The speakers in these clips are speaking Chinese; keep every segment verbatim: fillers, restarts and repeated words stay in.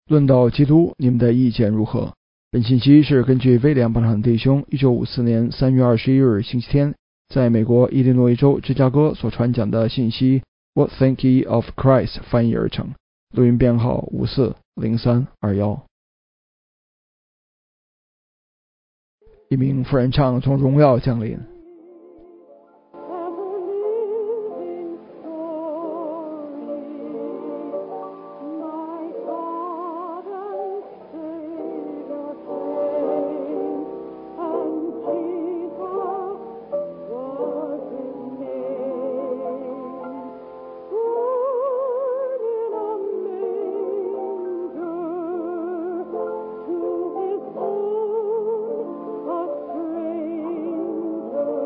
论到基督，你们的意见如何？本信息是根据威廉·邦坦弟兄一九五四年三月二十一日星期天在美国伊利诺伊州芝加哥所传讲的信息 What think ye of Christ 翻译而成，录音编号五四零三二一。一名妇人唱从荣耀降临。 Oh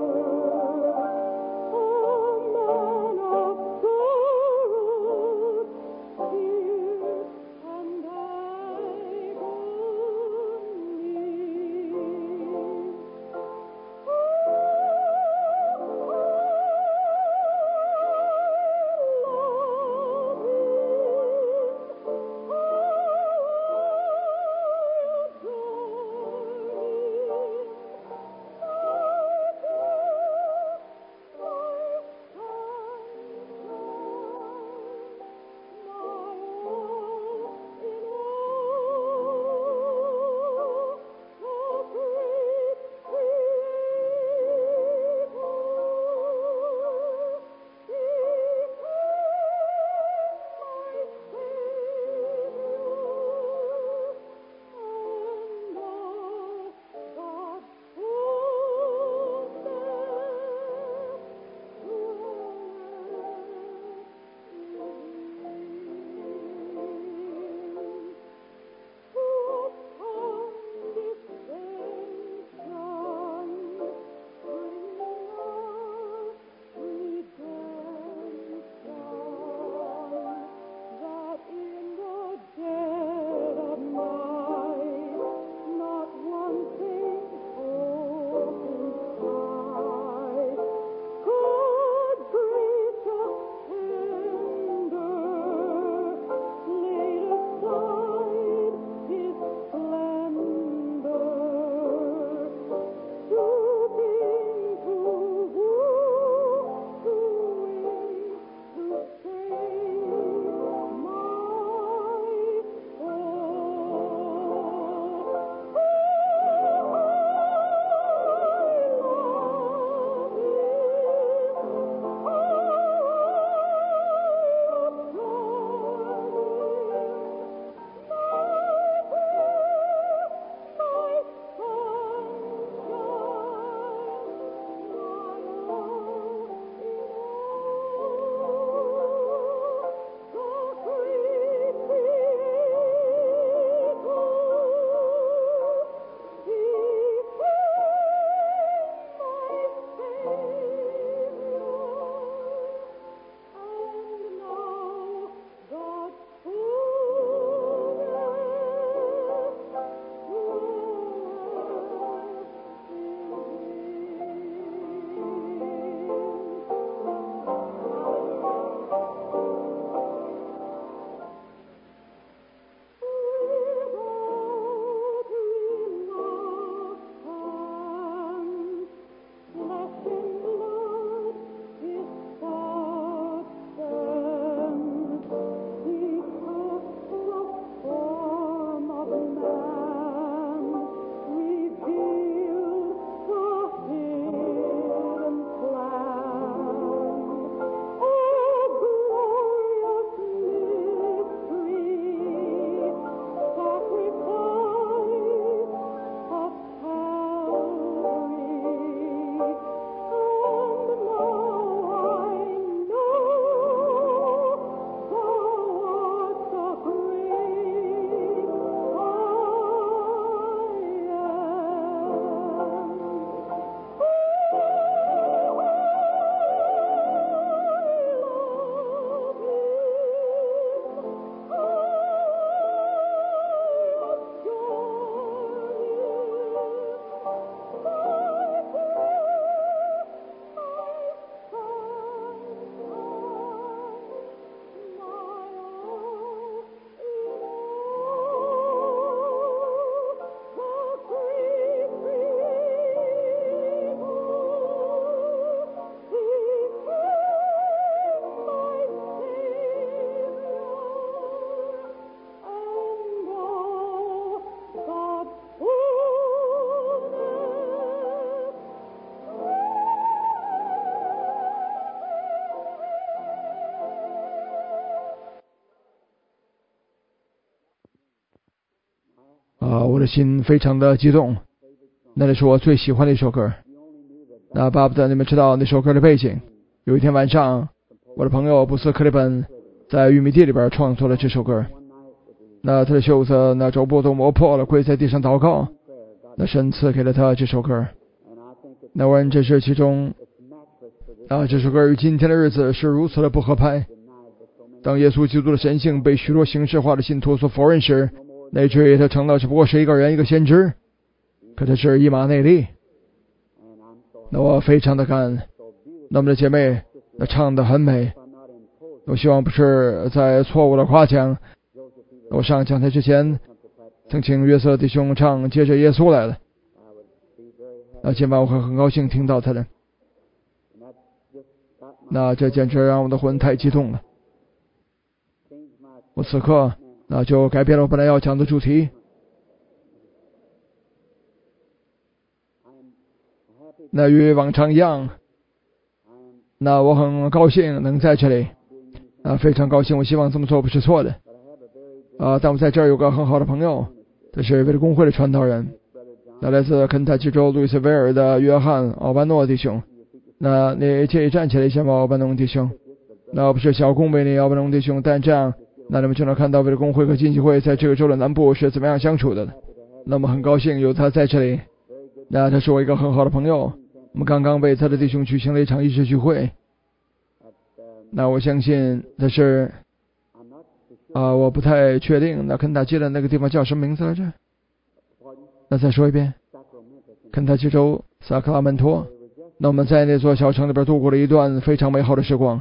啊，我的心非常的激动。那里是我最喜欢的一首歌。那巴不得你们知道那首歌的背景。有一天晚上，我的朋友布斯克利本在玉米地里边创作了这首歌。那他的袖子那肘部都磨破了，跪在地上祷告。那神赐给了他这首歌。那我认这是其中啊，这首歌与今天的日子是如此的不合拍。当耶稣基督的神性被许多形式化的信徒所否认时，那至于他成了只不过是一个人，一个先知，可他是以马内利。那我非常的感恩。那么的姐妹，那唱得很美。我希望不是在错误的夸奖。我上讲台之前曾请约瑟弟兄唱接着耶稣来了。那今晚我会很高兴听到他的。那这简直让我的魂太激动了。我此刻那就改变了我本来要讲的主题。那与往常一样，那我很高兴能在这里，啊，非常高兴。我希望这么做不是错的，啊，但我在这儿有个很好的朋友，他是为了公会的传道人，那来自肯塔基州路易斯维尔的约翰·奥班诺弟兄。那你介意站起来一下吗，奥班诺弟兄？那不是小恭维你，奥班诺弟兄，但这样，那你们就能看到为了公会和经济会在这个州的南部是怎么样相处的了。那么很高兴有他在这里。那他是我一个很好的朋友，我们刚刚为他的弟兄举行了一场医治聚会。那我相信他是啊、呃，我不太确定那肯塔基的那个地方叫什么名字来着？那再说一遍，肯塔基州萨克拉门托。那我们在那座小城里边度过了一段非常美好的时光。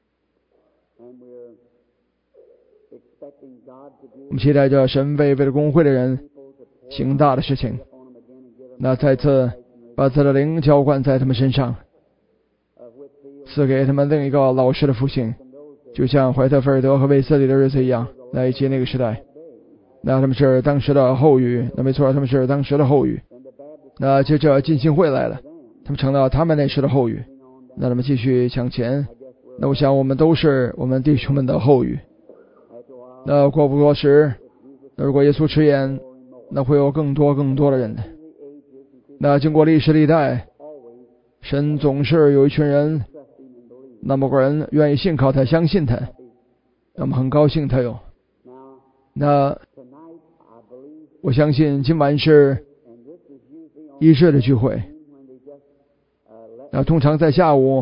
我们期待着神为为了公会的人行大的事情，那再次把他的灵浇灌在他们身上，赐给他们另一个老师的复兴，就像怀特菲尔德和卫斯理的日子一样，那以及那个时代。那他们是当时的后裔，那没错，他们是当时的后裔。那接着浸信会来了，他们成了他们那时的后裔。那他们继续向前，那我想我们都是我们弟兄们的后裔。那过不多时，那如果耶稣迟延，那会有更多更多的人的。那经过历史历代，神总是有一群人，那么个人愿意信靠他，相信他，那么很高兴他有。那我相信今晚是医治的聚会。那通常在下午，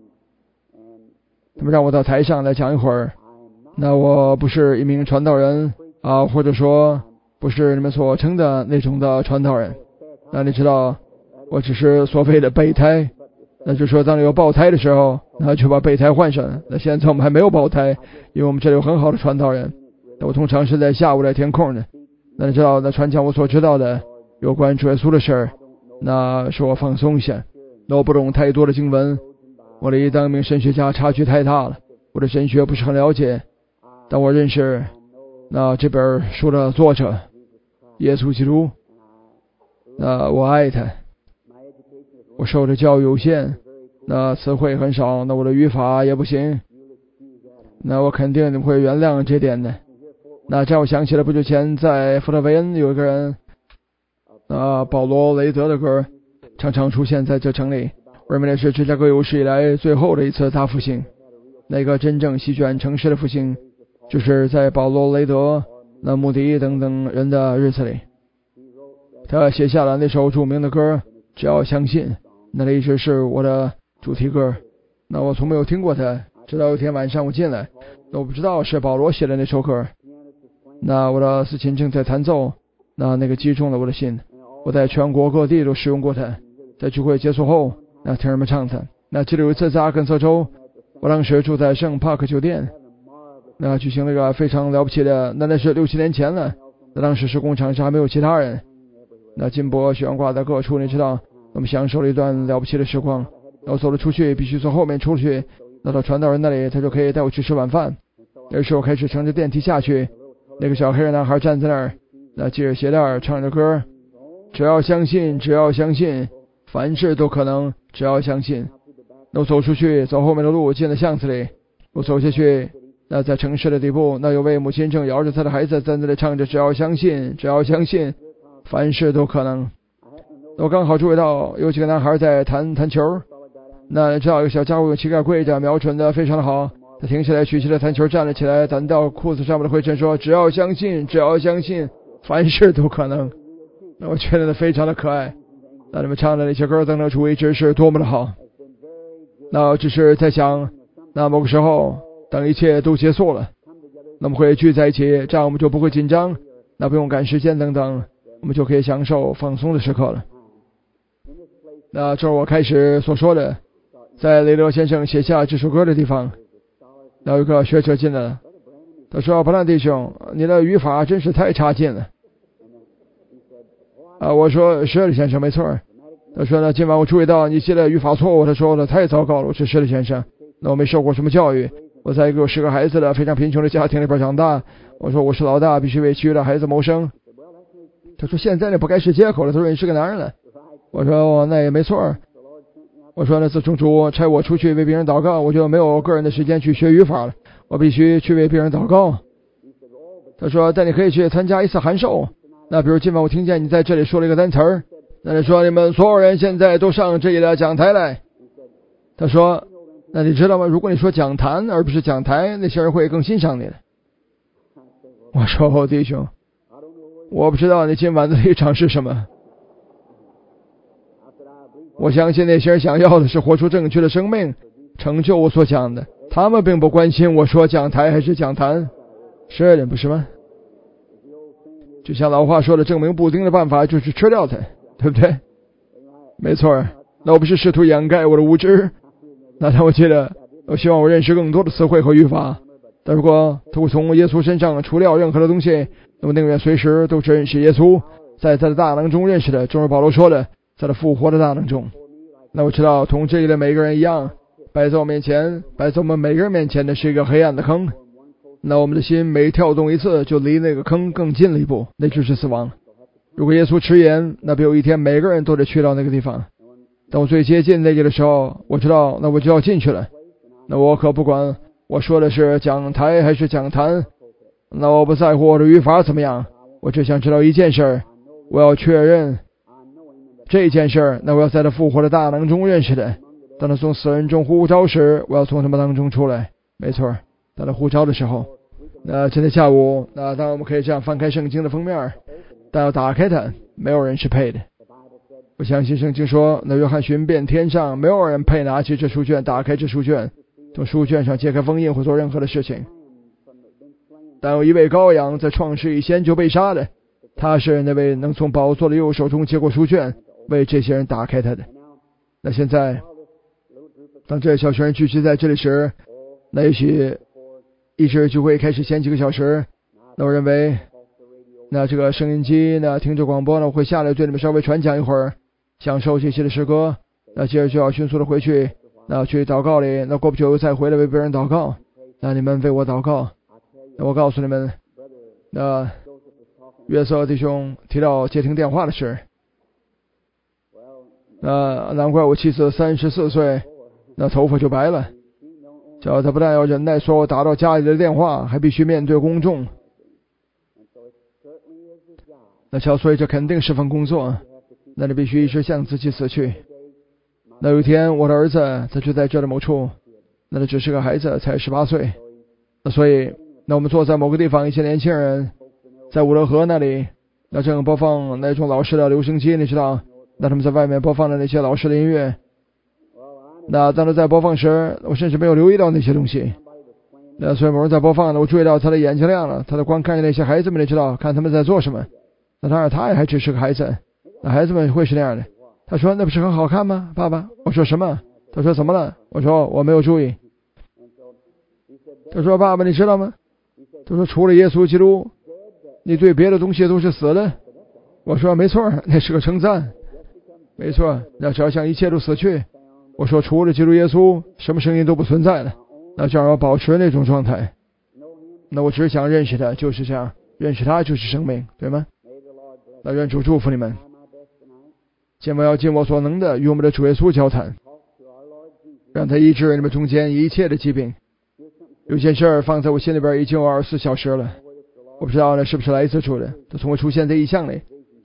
他们让我到台上来讲一会儿。那我不是一名传道人啊，或者说不是你们所称的那种的传道人。那你知道，我只是所谓的备胎。那就是说，当你有爆胎的时候，那就把备胎换上。那现在我们还没有爆胎，因为我们这里有很好的传道人。那我通常是在下午来填空的。那你知道，那传讲我所知道的有关主耶稣的事儿，那是我放松一下。那我不懂太多的经文，我离当一名神学家差距太大了，我的神学不是很了解。但我认识那这本书的作者耶稣基督，那我爱他。我受的教育有限，那词汇很少，那我的语法也不行，那我肯定你会原谅这点的。那这样我想起了不久前在福特维恩有一个人，啊，保罗雷德的歌常常出现在这城里。我认为那是芝加哥有史以来最后的一次大复兴，那个真正席卷城市的复兴，就是在保罗雷德、那穆迪等等人的日子里，他写下了那首著名的歌《只要相信》，那里一直是我的主题歌。那我从没有听过他，直到有一天晚上我进来，那我不知道是保罗写的那首歌。那我的司琴正在弹奏，那那个击中了我的心。我在全国各地都使用过它，在聚会结束后，那听人们唱它。那记得有一次在阿肯色州，我当时住在圣帕克酒店，那举行了一个非常了不起的，那那是六七年前了。那当时是工厂上还没有其他人，那金箔悬挂在各处，你知道，我们享受了一段了不起的时光。我走了出去，必须从后面出去，那到传道人那里，他就可以带我去吃晚饭。那时候我开始乘着电梯下去，那个小黑人男孩站在那儿，那系着鞋带唱着歌，只要相信，只要相信，凡事都可能，只要相信。那我走出去，走后面的路，进了巷子里，我走下去，那在城市的底部，那有位母亲正摇着她的孩子在那里唱着只要相信，只要相信。 凡事都可能。我刚好注意到有几个男孩在弹弹球，那知道有个小家伙用膝盖跪着，瞄准的非常的好。他停下来，举起了弹球，站了起来，弹到裤子上面的灰尘，说：“只要相信，只要相信，凡事都可能。”那我觉得非常的可爱。那你们唱的那些歌等等，主一直是多么的好。那我只是在想，那某个时候，等一切都结束了，那么会聚在一起，这样我们就不会紧张，那不用赶时间等等，我们就可以享受放松的时刻了。那这是我开始所说的，在雷德先生写下这首歌的地方，那有一个学者进来了，他说：“布兰弟兄，你的语法真是太差劲了。”啊，我说：“是的，先生，没错。”他说呢，今晚我注意到你写的语法错误。他说的太糟糕了。我说：“是的，先生。”那我没受过什么教育，我在一个十个孩子的非常贫穷的家庭里边长大。我说我是老大，必须为其余的孩子谋生。他说：“现在那不该是借口了。”他说：“你是个男人了。”我说：“哦，那也没错。”我说呢，自从主差我出去为别人祷告，我就没有个人的时间去学语法了，我必须去为别人祷告。他说：“但你可以去参加一次函授。那比如今晚我听见你在这里说了一个单词儿，那你说你们所有人现在都上这里的讲台来。”他说：“那你知道吗？如果你说讲坛而不是讲台，那些人会更欣赏你的。”我说：“哦，弟兄，我不知道你今晚的立场是什么。我相信那些人想要的是活出正确的生命，成就我所讲的。他们并不关心我说讲台还是讲坛，是的，不是吗？就像老话说的，证明布丁的办法就是吃掉它，对不对？没错。那我不是试图掩盖我的无知，那让我记得，我希望我认识更多的词汇和语法。但如果他会从耶稣身上除掉任何的东西，那么宁愿随时都只认识耶稣，在他的大能中认识的，正如保罗说的，在他复活的大能中。那我知道同这里的每个人一样，摆在我面前，摆在我们每个人面前的是一个黑暗的坑。那我们的心每跳动一次，就离那个坑更近了一步，那就是死亡。如果耶稣迟延，那必有一天每个人都得去到那个地方。当我最接近那里的时候，我知道那我就要进去了。那我可不管我说的是讲台还是讲坛，那我不在乎我的语法怎么样，我只想知道一件事，我要确认这件事，那我要在他复活的大能中认识的。当他从死人中呼召时，我要从他们当中出来。没错，当他呼召的时候，那今天下午，那当然我们可以这样翻开圣经的封面，但要打开它，没有人是配的。我相信圣经说，那约翰寻遍天上，没有人配拿起这书卷，打开这书卷，从书卷上揭开封印或做任何的事情。但有一位羔羊在创世以前就被杀的，他是那位能从宝座的右手中接过书卷，为这些人打开他的。那现在，当这小群人聚集在这里时，那也许一直就会开始前几个小时，那我认为，那这个收音机呢，听着广播呢，我会下来对你们稍微传讲一会儿，享受这些的诗歌，那接着就要迅速的回去，那去祷告里，那过不久再回来为别人祷告，那你们为我祷告。那我告诉你们，那约瑟弟兄提到接听电话的事，那难怪我妻子三十四岁，那头发就白了。叫他不但要忍耐说我打到家里的电话，还必须面对公众。那瞧，所以这肯定是份工作，那你必须一直向自己死去。那有一天，我的儿子他就在这的某处，那他只是个孩子，才十八岁。那所以，那我们坐在某个地方，一些年轻人在五乐河那里，那正播放那种老式的留声机，你知道，那他们在外面播放的那些老式的音乐。那当他在播放时，我甚至没有留意到那些东西。那所以某人在播放呢，我注意到他的眼睛亮了，他在观看着那些孩子们，你知道，看他们在做什么。那当然，他也还只是个孩子，那孩子们会是那样的。他说：“那不是很好看吗，爸爸？”我说：“什么？”他说：“怎么了？”我说：“我没有注意。”他说：“爸爸，你知道吗？”他说：“除了耶稣基督，你对别的东西都是死的。”我说：“没错，那是个称赞。没错，那只要向一切都死去。”我说：“除了基督耶稣，什么声音都不存在了。”那就让我保持那种状态。那我只想认识他，就是这样，认识他就是生命，对吗？那愿主祝福你们。今晚要尽我所能的与我们的主耶稣交谈，让他医治你们中间一切的疾病。有件事儿放在我心里边已经有二十四小时了，我不知道那是不是来自主的，它从未出现在异象里。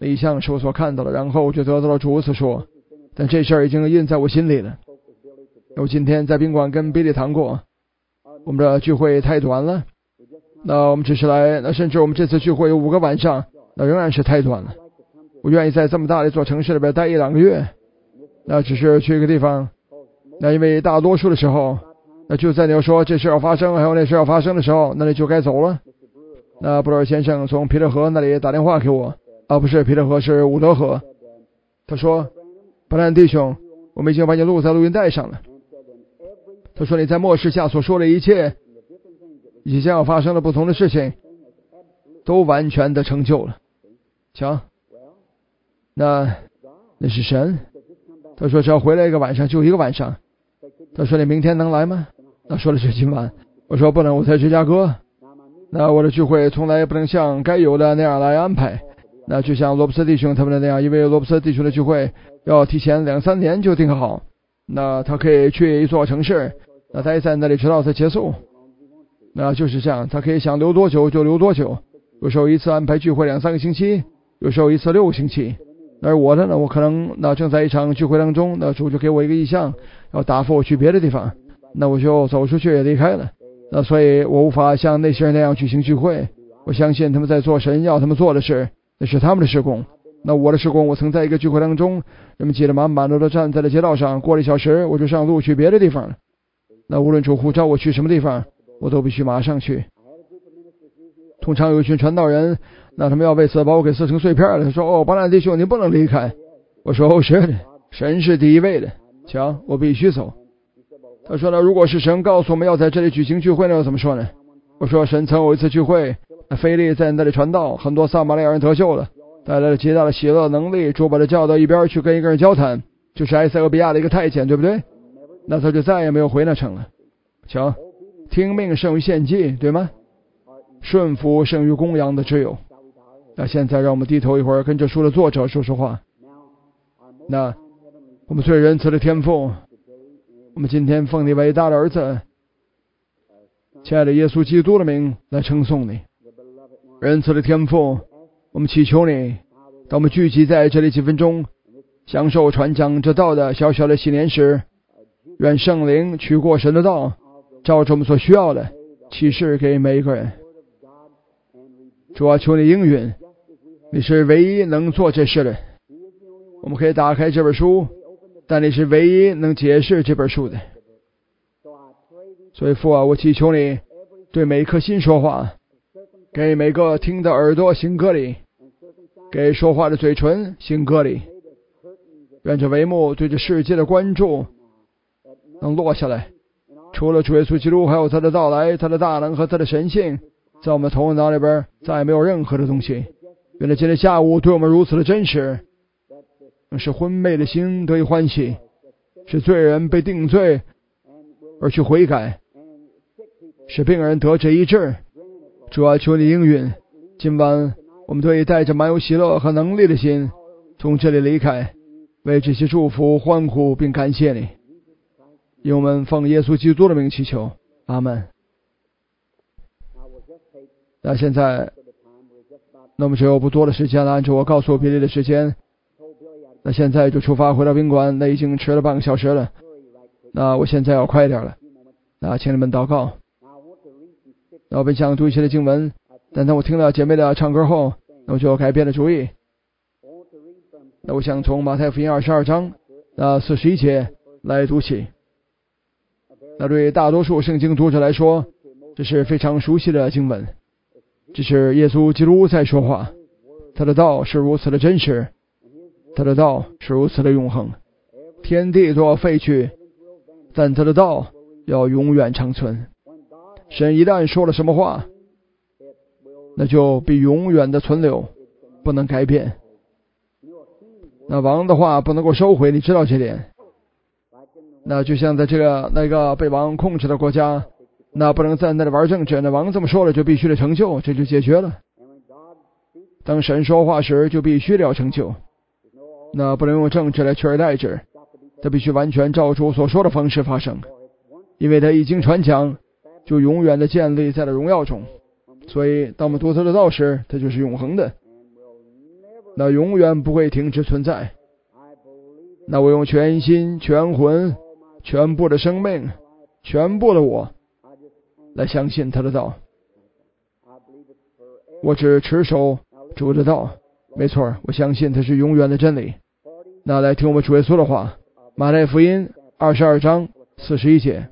那一项是我所看到的，然后我就得到了主所说，但这事儿已经印在我心里了。我今天在宾馆跟比利谈过，我们的聚会太短了，那我们只是来，那甚至我们这次聚会有五个晚上，那仍然是太短了。我愿意在这么大的一座城市里边待一两个月，那只是去一个地方，那因为大多数的时候，那就在你要说这事要发生还有那事要发生的时候，那你就该走了。那布尔先生从皮特河那里打电话给我，啊不是皮特河，是伍德河，他说，布兰弟兄，我们已经把你录在录音带上了。他说你在末世下所说的一切即将要发生的不同的事情都完全的成就了。瞧，那那是神。他说只要回来一个晚上就一个晚上。他说你明天能来吗？那说的是今晚。我说不能，我在芝加哥，那我的聚会从来不能像该有的那样来安排，那就像罗伯斯弟兄他们的那样，因为罗伯斯弟兄的聚会要提前两三年就定好，那他可以去一座城市，那待在那里直到它结束，那就是这样，他可以想留多久就留多久，有时候一次安排聚会两三个星期，有时候一次六个星期。而我的呢，我可能那正在一场聚会当中，那主就给我一个意向，要答复我去别的地方，那我就走出去离开了。那所以我无法像那些人那样举行聚会，我相信他们在做神要他们做的事，那是他们的事工。那我的事工，我曾在一个聚会当中，人们挤得满满的都站在了街道上，过了一小时我就上路去别的地方了。那无论主呼召我去什么地方，我都必须马上去。通常有一群传道人，那他们要为此把我给撕成碎片了。他说，哦，巴兰弟兄，你不能离开。我说，哦，是的，神是第一位的，瞧，我必须走。他说呢，如果是神告诉我们要在这里举行聚会呢，怎么说呢？我说，神曾有一次聚会，那腓力在那里传道，很多撒玛利亚人得救了，带来了极大的喜乐能力，主把他叫到一边去跟一个人交谈，就是埃塞俄比亚的一个太监，对不对？那他就再也没有回那城了。瞧，听命胜于献祭，对吗？顺服胜于公羊的只有。那现在让我们低头一会儿，跟这书的作者说说话。那我们最仁慈的天父，我们今天奉你伟大的儿子亲爱的耶稣基督的名来称颂你。仁慈的天父，我们祈求你，当我们聚集在这里几分钟，享受传讲这道的小小的喜年时，愿圣灵取过神的道，照着我们所需要的启示给每一个人。主啊，求你应允，你是唯一能做这事的。我们可以打开这本书，但你是唯一能解释这本书的。所以父啊，我祈求你对每一颗心说话，给每个听的耳朵行割礼，给说话的嘴唇行割礼。愿这帷幕对这世界的关注能落下来，除了主耶稣基督还有他的到来，他的大能和他的神性，在我们头脑里边再也没有任何的东西。愿这今天下午对我们如此的真实，使昏昧的心得以欢喜，使罪人被定罪而去悔改，使病人得这医治。主啊，求你应允，今晚我们可以带着满有喜乐和能力的心从这里离开，为这些祝福欢呼并感谢你。因我们奉耶稣基督的名祈求，阿们。那现在那么只有不多的时间了，按照我告诉比利的时间，那现在就出发回到宾馆，那已经迟了半个小时了，那我现在要快一点了。那请你们祷告。那我本想读一些的经文，但当我听了姐妹的唱歌后，那我就改变了主意。那我想从马太福音二十二章那四十一节来读起。那对大多数圣经读者来说，这是非常熟悉的经文，这是耶稣基督在说话，他的道是如此的真实，他的道是如此的永恒，天地都要废去，但他的道要永远长存。神一旦说了什么话，那就必永远的存留，不能改变。那王的话不能够收回，你知道这点。那就像在这个那个被王控制的国家，那不能在那里玩政治，那王这么说了就必须得成就，这就解决了。当神说话时就必须得要成就，那不能用政治来取而代之，他必须完全照主所说的方式发生，因为他一经传讲就永远的建立在了荣耀中。所以当我们读他的道时，他就是永恒的， 那永远不会停止存在。那我用全心、全魂、全部的生命、全部的我来相信他的道。我只持守主的道，没错，我相信它是永远的真理。那来听我们主耶稣的话，马太福音二十二章四十一节。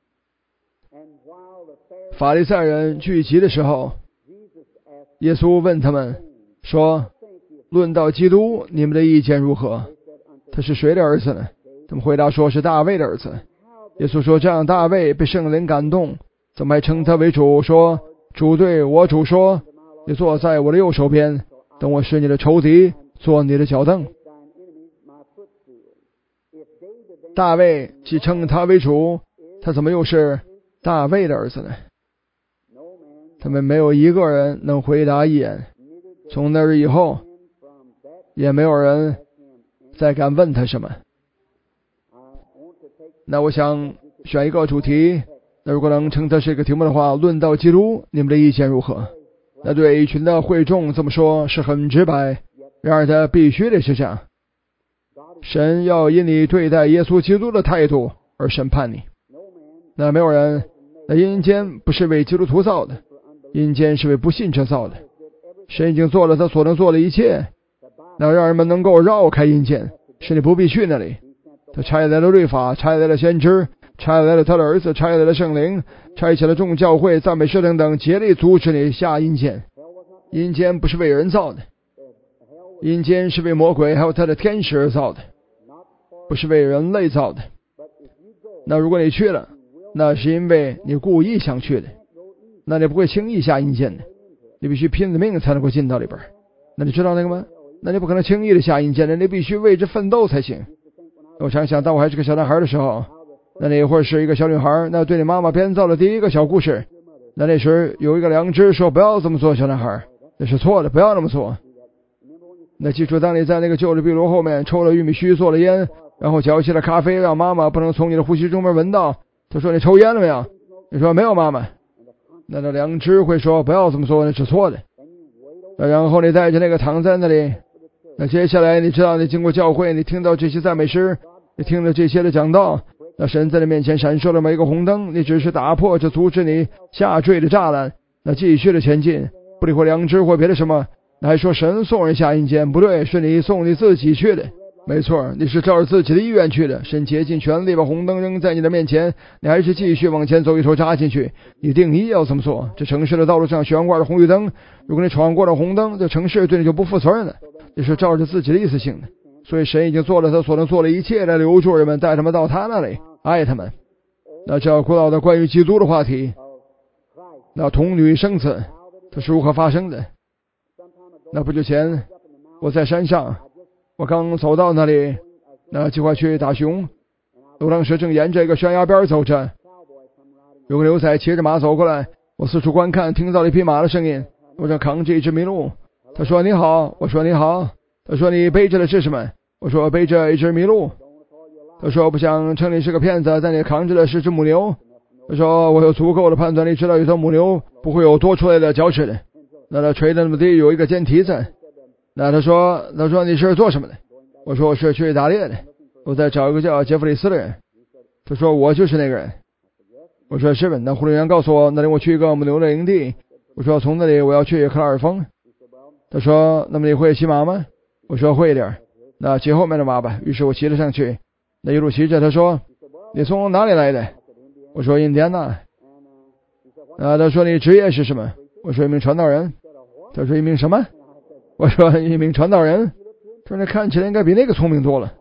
法利赛人聚集的时候，耶稣问他们说，论到基督，你们的意见如何？他是谁的儿子呢？他们回答说是大卫的儿子。耶稣说，这样大卫被圣灵感动，怎么还称他为主，说主对我主说，你坐在我的右手边，等我使你的仇敌做你的脚凳。大卫既称他为主，他怎么又是大卫的儿子呢？他们没有一个人能回答一言。从那日以后，也没有人再敢问他什么。那我想选一个主题，那如果能称它是一个题目的话，论到基督，你们的意见如何？那对一群的会众这么说是很直白，然而他必须得是这样。神要因你对待耶稣基督的态度而审判你。那没有人，那阴间不是为基督徒造的，阴间是为不信者造的。神已经做了他所能做的一切，那让人们能够绕开阴间，使你不必去那里。他差来了律法，差来了先知，差来了他的儿子，差来了圣灵，差遣了众教会、赞美诗等等，竭力阻止你下阴间。阴间不是为人造的，阴间是为魔鬼还有他的天使而造的，不是为人类造的。那如果你去了，那是因为你故意想去的，那你不会轻易下阴间的，你必须拼了命才能够进到里边。那你知道那个吗？那你不可能轻易的下阴间的，你必须为之奋斗才行。我想想，当我还是个小男孩的时候，那那会儿是一个小女孩，那对你妈妈编造了第一个小故事。那那时有一个良知说不要这么做，小男孩，那是错的，不要那么做。那记住，当你在那个旧的壁炉后面抽了玉米须，做了烟，然后搅起了咖啡，让妈妈不能从你的呼吸中间闻到。他说你抽烟了没有？你说没有，妈妈。那那良知会说不要这么做，那是错的。那然后你带着那个躺在那里，那接下来你知道，你经过教会，你听到这些赞美诗，你听了这些的讲道，那神在你面前闪烁了每一个红灯，你只是打破这阻止你下坠的栅栏，那继续的前进，不理会良知或别的什么。那还说神送人下阴间，不对，是你送你自己去的。没错，你是照着自己的意愿去的。神竭尽全力把红灯扔在你的面前，你还是继续往前走，一头扎进去。你定义要这么做。这城市的道路上悬挂着红绿灯，如果你闯过了红灯，这城市对你就不负责任了。你是照着自己的意思行的。所以神已经做了他所能做的一切，来留住人们，带他们到他那里，爱他们。那这古老的关于基督的话题，那童女生子，它是如何发生的？那不久前我在山上，我刚走到那里，那计划去打熊。我当时正沿着一个悬崖边走着，有个牛仔骑着马走过来，我四处观看，听到了一匹马的声音。我正扛着一只麋鹿。他说你好，我说你好。他说你背着的是什么？我说背着一只麋鹿。他说我不想称你是个骗子，但你扛着的是只母牛。他说我有足够的判断力，知道一头母牛不会有多出来的脚齿的。那他垂的那么低，有一个尖蹄子。那他说他说你是做什么的？我说我是去打猎的，我在找一个叫杰弗里斯的人。他说我就是那个人。我说是吧？那护林员告诉我，那领我去一个母牛的营地。我说从那里我要去克拉尔峰。他说那么你会骑马吗？我说会一点。那骑后面的马吧。于是我骑了上去，那一路骑着。他说你从哪里来的？我说印第安纳。那他说你职业是什么？我说一名传道人。他说一名什么？我说一名传道人。他说你看起来应该比那个聪明多了。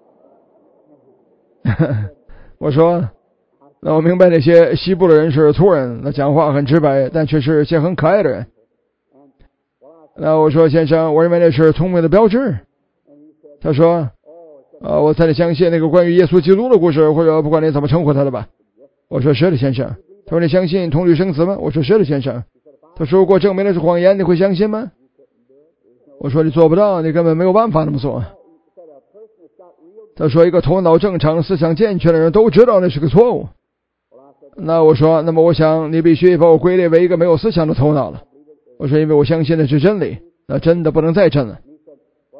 我说那我明白那些西部的人是粗人，那讲话很直白，但却是些很可爱的人。那我说先生，我认为那是聪明的标志。他说呃，我才得相信那个关于耶稣基督的故事，或者不管你怎么称呼他的吧。我说是的先生。他说你相信童女生子吗？我说是的先生。他说如果证明的是谎言，你会相信吗？我说你做不到，你根本没有办法那么做。他说一个头脑正常、思想健全的人都知道那是个错误。那我说那么我想你必须把我归类为一个没有思想的头脑了。我说因为我相信的是真理，那真的不能再真了。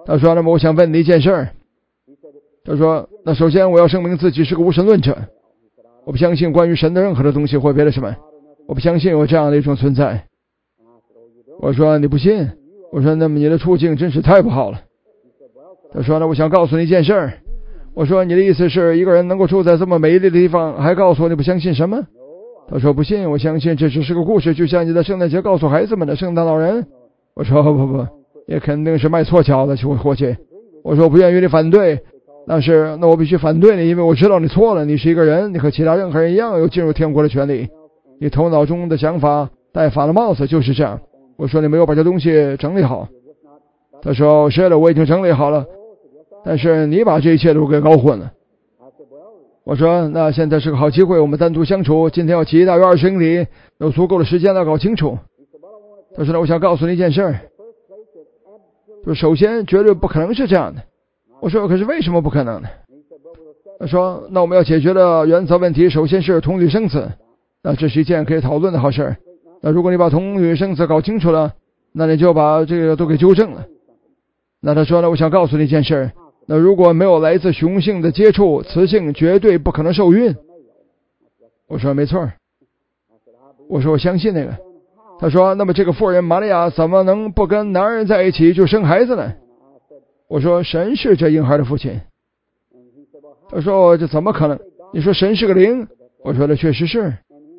他说那么我想问你一件事儿。他说那首先我要声明自己是个无神论者，我不相信关于神的任何的东西或别的什么，我不相信有这样的一种存在。我说你不信？我说那么你的处境真是太不好了。他说那我想告诉你一件事儿。我说你的意思是一个人能够住在这么美丽的地方，还告诉我你不相信什么？他说不信，我相信这只是个故事，就像你的圣诞节告诉孩子们的圣诞老人。我说不不不，也肯定是卖错饺子去伙计。我说我不愿与你反对，但是那我必须反对你，因为我知道你错了。你是一个人，你和其他任何人一样有进入天国的权利，你头脑中的想法戴反了帽子，就是这样。我说你没有把这东西整理好。他说是的，我已经整理好了，但是你把这一切都给搞混了。我说那现在是个好机会，我们单独相处，今天要骑大约二十英里，有足够的时间来搞清楚。他说那我想告诉你一件事儿，就首先绝对不可能是这样的。我说可是为什么不可能呢？他说那我们要解决的原则问题首先是童女生子，那这是一件可以讨论的好事。那如果你把童女生子搞清楚了，那你就把这个都给纠正了。那他说呢，我想告诉你一件事，那如果没有来自雄性的接触，雌性绝对不可能受孕。我说没错。我说我相信那个。他说那么这个妇人玛利亚怎么能不跟男人在一起就生孩子呢？我说神是这婴孩的父亲。他说这怎么可能？你说神是个灵？我说那确实是。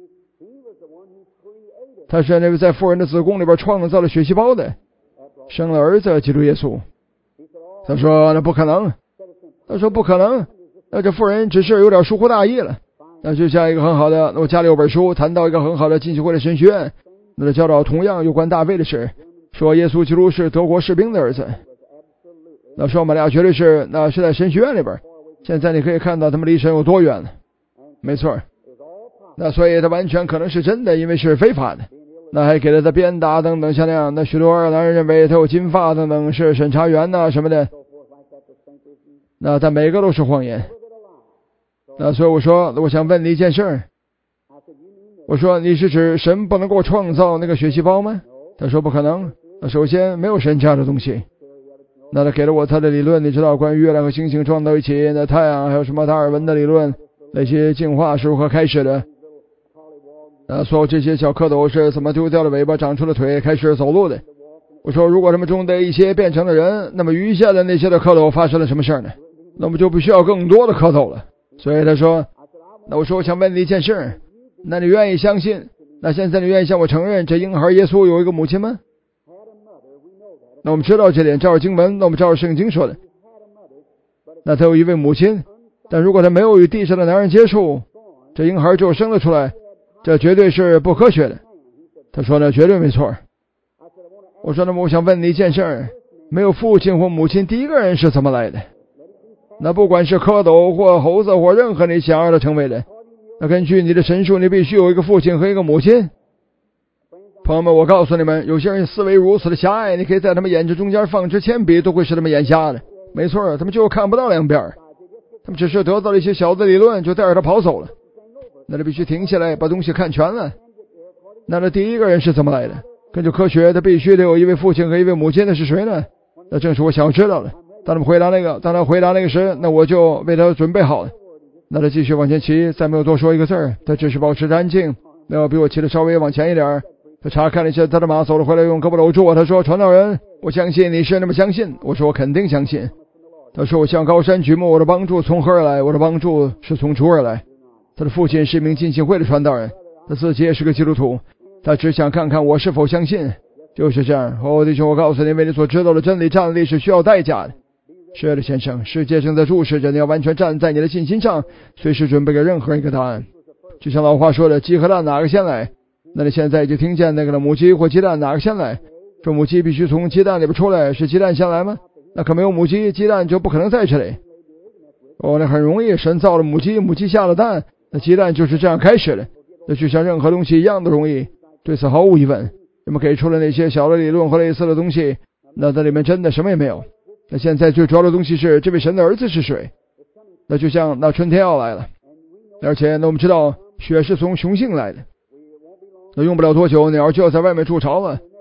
他是那个在妇人的子宫里边创造了血细胞的，生了儿子基督耶稣。他说那不可能。他说不可能，那这妇人只是有点疏忽大意了。那就像一个很好的，我家里有本书谈到一个很好的浸信会的神学院，那教导同样有关大卫的事，说耶稣基督是德国士兵的儿子。那说我们俩绝对是，那是在神学院里边。现在你可以看到他们离神有多远了。没错。那所以他完全可能是真的，因为是非法的。那还给了他鞭打等等像那样，那许多男人认为他有金发等等，是审查员呐、啊、什么的。那但每个都是谎言。那所以我说，我想问你一件事儿。我说你是指神不能够创造那个血细胞吗？他说不可能。那首先没有神这样的东西。那他给了我他的理论，你知道关于月亮和星星撞到一起，那太阳还有什么达尔文的理论，那些进化是如何开始的。呃，所有这些小蝌蚪是怎么丢掉了尾巴，长出了腿，开始走路的。我说，如果他们中的一些变成了人，那么余下的那些的蝌蚪发生了什么事呢？那么就不需要更多的蝌蚪了。所以他说，那我说我想问你一件事，那你愿意相信？那现在你愿意向我承认这婴孩耶稣有一个母亲吗？那我们知道这点，照着经文，那我们照着圣经说的。那他有一位母亲，但如果他没有与地上的男人接触，这婴孩就生了出来。这绝对是不科学的。他说呢，绝对没错。我说那么我想问你一件事儿，没有父亲或母亲，第一个人是怎么来的？那不管是蝌蚪或猴子或任何你想要的成为的，那根据你的神术，你必须有一个父亲和一个母亲。朋友们，我告诉你们，有些人思维如此的狭隘，你可以在他们眼睛中间放支铅笔，都会使他们眼瞎的。没错，他们就看不到两边，他们只是得到了一些小的理论，就带着他跑走了。那他必须停下来，把东西看全了。那他第一个人是怎么来的？根据科学，他必须得有一位父亲和一位母亲，那是谁呢？那正是我想要知道的。当他们回答那个，当他回答那个时，那我就为他准备好了。那他继续往前骑，再没有多说一个字儿，他只是保持着安静。那要比我骑的稍微往前一点。他查看了一下他的马，走了回来，用胳膊搂住我。他说：“传道人，我相信你是那么相信。”我说：“我肯定相信。”他说：“我向高山举目，我的帮助从何而来？我的帮助是从主而来。”他的父亲是一名浸信会的传道人，他自己也是个基督徒。他只想看看我是否相信。就是这样。哦，弟兄，我告诉你，为你所知道的真理站立是需要代价的。是的，先生，世界正在注视着，你要完全站在你的信心上，随时准备给任何一个答案。就像老话说的，鸡和蛋哪个先来？那你现在就听见那个了，母鸡或鸡蛋哪个先来？说母鸡必须从鸡蛋里边出来，是鸡蛋先来吗？那可没有母鸡，鸡蛋就不可能在这里。哦，那很容易，神造了母鸡，母鸡下了蛋，那鸡蛋就是这样开始的。那就像任何东西一样的容易，对此毫无疑问。你们给出了那些小的理论和类似的东西，那在里面真的什么也没有。那现在最主要的东西是这位神的儿子是谁？那就像那春天要来了，而且那我们知道血是从雄性来的。那用不了多久，鸟就要在外面筑巢了。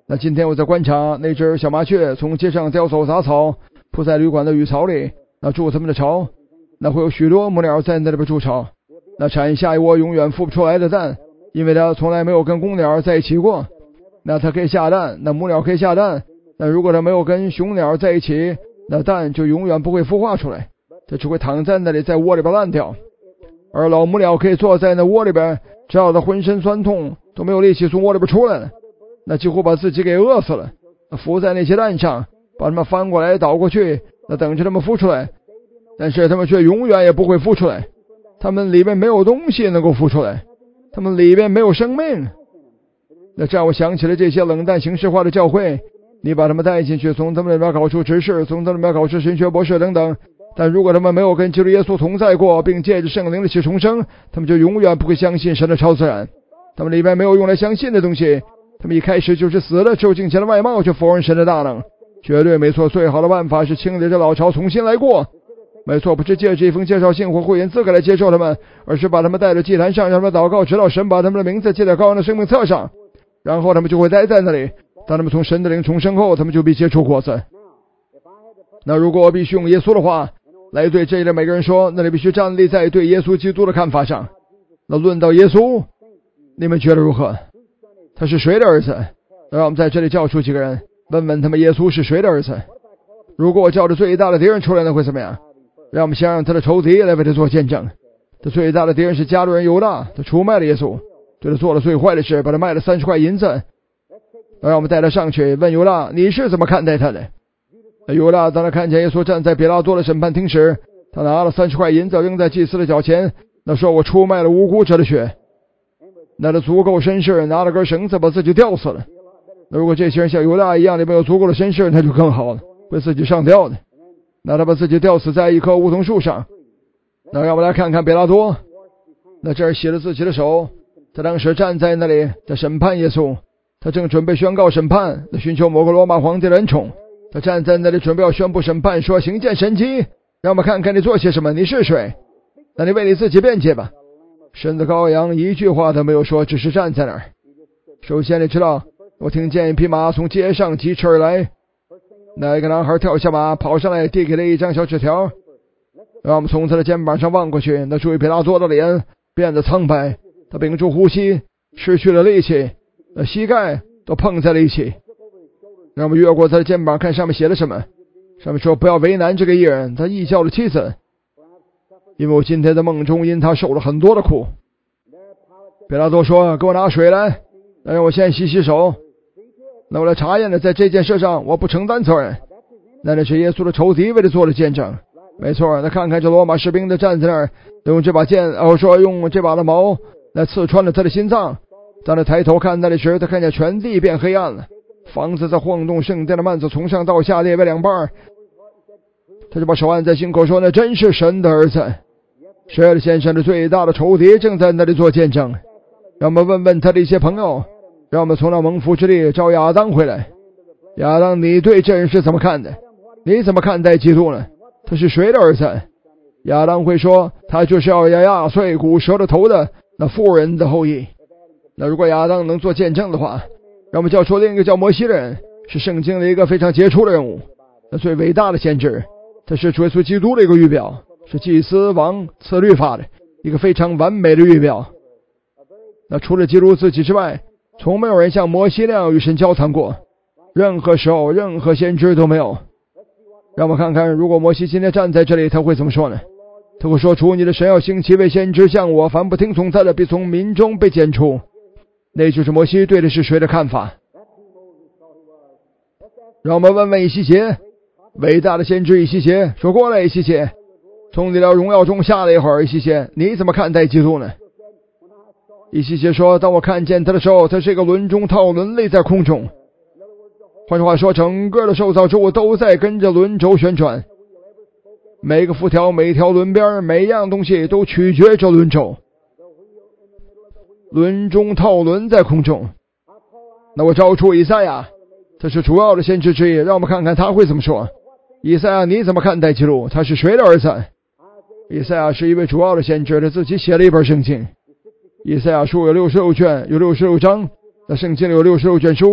那今天我在观察那只小麻雀从街上叼走杂草，铺在旅馆的雨槽里，那筑他们的巢，那会有许多母鸟在那里边筑巢，那产下一窝永远孵不出来的蛋，因为它从来没有跟公鸟在一起过。那它可以下蛋，那母鸟可以下蛋，那如果它没有跟雄鸟在一起，那蛋就永远不会孵化出来，它只会躺在那里在窝里边烂掉。而老母鸟可以坐在那窝里边，只要它浑身酸痛都没有力气从窝里边出来了，那几乎把自己给饿死了，浮在那些蛋上，把它们翻过来倒过去，那等着它们孵出来，但是它们却永远也不会孵出来，它们里面没有东西能够孵出来，它们里面没有生命。那这让我想起了这些冷淡形式化的教会，你把他们带进去，从他们里面搞出执事，从他们里面搞出神学博士等等，但如果他们没有跟基督耶稣同在过，并借着圣灵的起重生，他们就永远不会相信神的超自然。他们里面没有用来相信的东西，他们一开始就是死了，受敬虔的外貌就否认神的大能。绝对没错，最好的办法是清理这老巢，重新来过。没错，不是借着一封介绍信或会员资格来接受他们，而是把他们带到祭坛上，让他们祷告，直到神把他们的名字记在高昂的生命册上，然后他们就会待在那里。当他们从神的灵重生后，他们就必结出果子。那如果我必须用耶稣的话来对这里的每个人说，那你必须站立在对耶稣基督的看法上。那论到耶稣，你们觉得如何？他是谁的儿子？让我们在这里叫出几个人，问问他们耶稣是谁的儿子。如果我叫着最大的敌人出来，那会怎么样？让我们先让他的仇敌来为他做见证。他最大的敌人是加略人犹大，他出卖了耶稣，对他做了最坏的事，把他卖了三十块银子。让我们带他上去，问犹大，你是怎么看待他的？犹大当他看见耶稣站在比拉多的审判厅时，他拿了三十块银子扔在祭司的脚前，那说我出卖了无辜者的血。那他足够绅士，拿了根绳子把自己吊死了。那如果这些人像犹大一样，你没有足够的绅士，那就更好了，会自己上吊的。那他把自己吊死在一棵梧桐树上。那让我们来看看比拉多，那这儿写了自己的手，他当时站在那里在审判耶稣，他正准备宣告审判，寻求某个罗马皇帝的恩宠。他站在那里准备要宣布审判，说行见神迹，让我们看看你做些什么，你是谁？那你为你自己辩解吧。神的羔羊一句话都没有说，只是站在那儿。首先你知道，我听见一匹马从街上疾驰而来，那一个男孩跳下马跑上来，递给了一张小纸条。让我们从他的肩膀上望过去，那注意比拉多的脸变得苍白，他屏住呼吸，失去了力气，那膝盖都碰在了一起。让我们越过他的肩膀，看上面写了什么。上面说，不要为难这个艺人，他异教的妻子，因为我今天在梦中因他受了很多的苦。比拉多说，给我拿水来，那让我先洗洗手。那我来查验了，在这件事上我不承担责任。那那是耶稣的仇敌为他做了见证。没错，那看看这罗马士兵的站在那儿，用这把剑，我说用这把的矛来刺穿了他的心脏。当他抬头看那里时，他看见全地变黑暗了，房子在晃动，圣殿的幔子从上到下裂为两半。他就把手按在心口说，那真是神的儿子。十二先生的最大的仇敌正在那里做见证。让我们问问他的一些朋友，让我们从那蒙福之地招亚当回来。亚当，你对这人是怎么看的？你怎么看待基督呢？他是谁的儿子？亚当会说，他就是要压碎骨蛇的头的那妇人的后裔。那如果亚当能做见证的话，让我们叫出另一个叫摩西的人，是圣经的一个非常杰出的人物，那最伟大的先知，他是主耶稣基督的一个预表，是祭司王赐律法的一个非常完美的预表。那除了基督自己之外，从没有人像摩西那样与神交谈过，任何时候任何先知都没有。让我们看看，如果摩西今天站在这里，他会怎么说呢？他会说，主你的神要兴起一位先知像我，凡不听从他的必从民中被剪除。那就是摩西对的是谁的看法。让我们问问以西结，伟大的先知以西结说，过来以西结，从你的荣耀中下来一会儿，以西结，你怎么看待基督呢？以西结说，当我看见他的时候，他是一个轮中套轮立在空中。换句话说，整个的受造之物都在跟着轮轴旋转，每个辐条每条轮边每一样东西都取决着轮轴，轮中套轮在空中。那我招出以赛亚，他是主要的先知之一，让我们看看他会怎么说。以赛亚，你怎么看待基督？他是谁的儿子？以赛亚是一位主要的先知，他自己写了一本圣经。以赛亚书有六十六卷，有六十六章，那圣经里有六十六卷书，